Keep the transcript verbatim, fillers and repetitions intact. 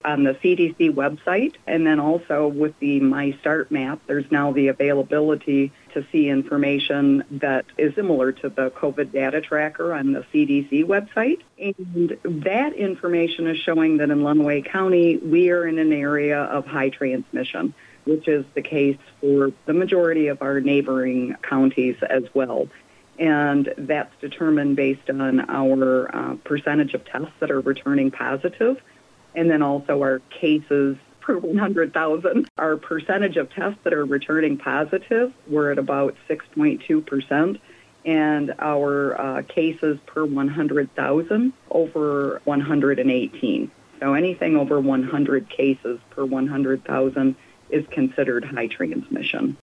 on the C D C website. And then also with the My Start map, there's now the availability to see information that is similar to the COVID data tracker on the C D C website. And that information is showing that in Lenawee County, we are in an area of high transmission, which is the case for the majority of our neighboring counties as well. And that's determined based on our uh, percentage of tests that are returning positive, and then also our cases per one hundred thousand. Our percentage of tests that are returning positive, we're at about six point two percent, and our uh, cases per one hundred thousand, over one hundred eighteen. So anything over one hundred cases per one hundred thousand is considered high transmission.